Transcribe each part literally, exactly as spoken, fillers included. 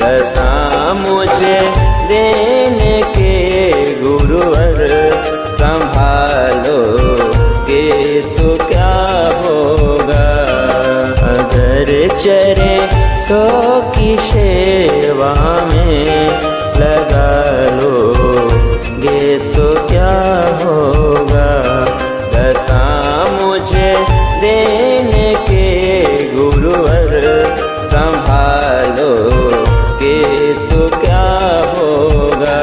दशा मुझे देने के गुरुवर संभालो के तो क्या होगा। अगर चरे तो की सेवा में लगा लो गे तो क्या होगा। दशा मुझे देने के गुरुवर संभालो के तो क्या होगा।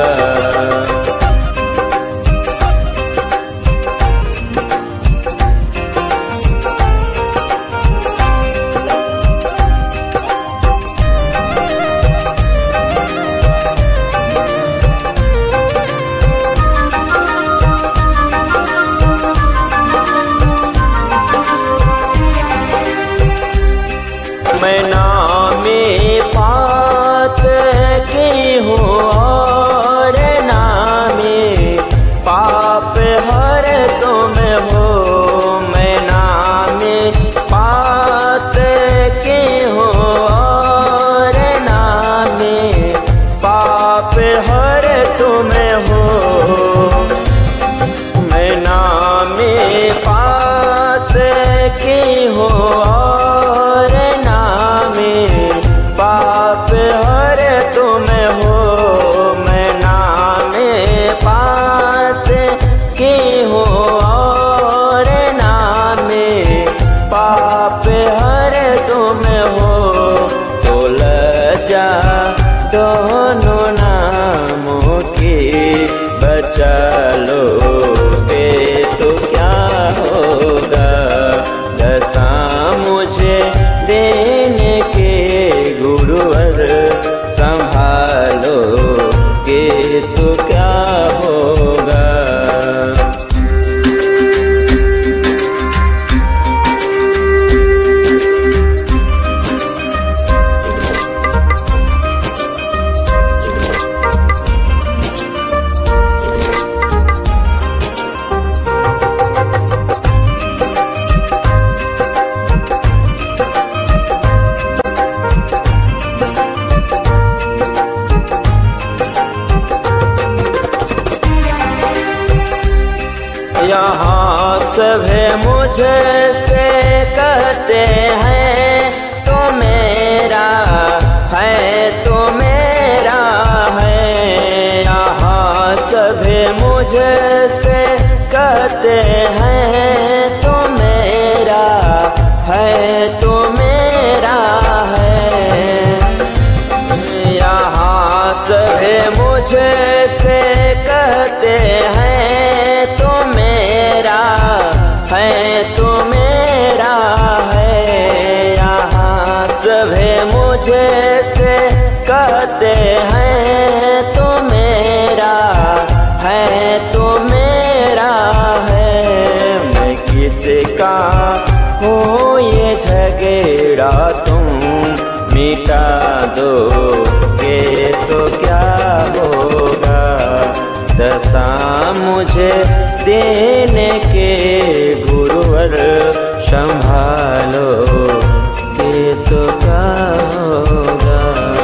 मैं नामे पात की हूँ और नामे पाप हर तुम हो। मैं नामे पात की हूँ और नामे पाप हर तुम हो। मैं नामे पात की हूँ पाप हर तुम हो। मैं नामे पात की हूँ और नामे पाप हर तुम हो। तो लजा दोनों नामों की बचा लो के तो क्या होगा। दशा मुझे देने के गुरुवर संभालो के तो क्या होगा। यहाँ सभी मुझे से कहते हैं तो मेरा है तो मेरा है। यहाँ सभी मुझे से कहते हैं तो मेरा है तो मेरा है। यहाँ सभी मुझे से कहते हैं तो मेरा है तो मेरा है। यहाँ सभी मुझे से कहते हैं तो मेरा है तो मेरा है। मैं किसका हूँ ये झगड़ा तुम मिटा दो के तो क्या होगा। दशा मुझे देने के गुरुवर संभालो के तो क्या होगा।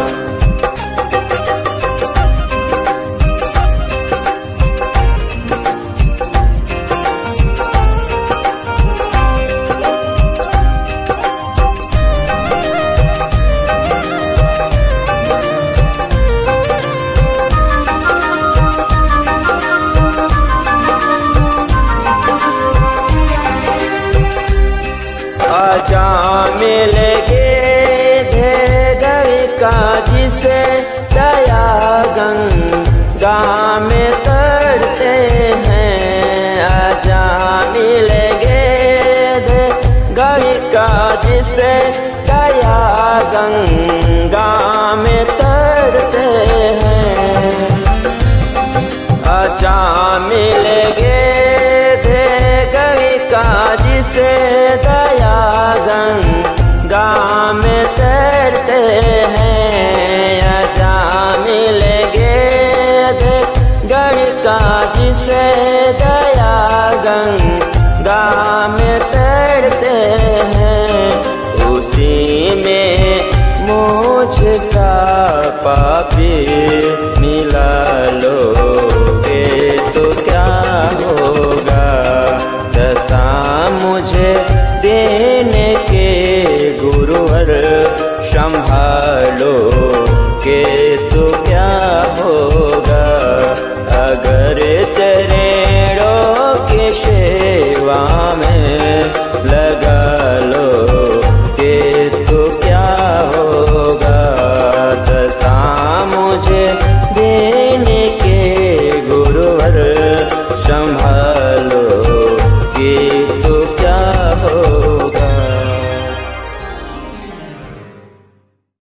आजा मिलेगे थे गई काजी से दया गंगा में तरते हैं। आजा मिलेगे थे गई काजी से दया गंगा में तरते हैं। आजा मिलेगे थे गई काजी से दया गंगा में तैरते हैं। आजा मिलेंगे थे गई काजी से दया गंगा में तैरते हैं। उसी में मुझे सा गुरुवर संभालो के तो क्या होगा, अगर चरणों की सेवा में लगा लो के तो क्या होगा। दशा मुझे देने के गुरुवर संभालो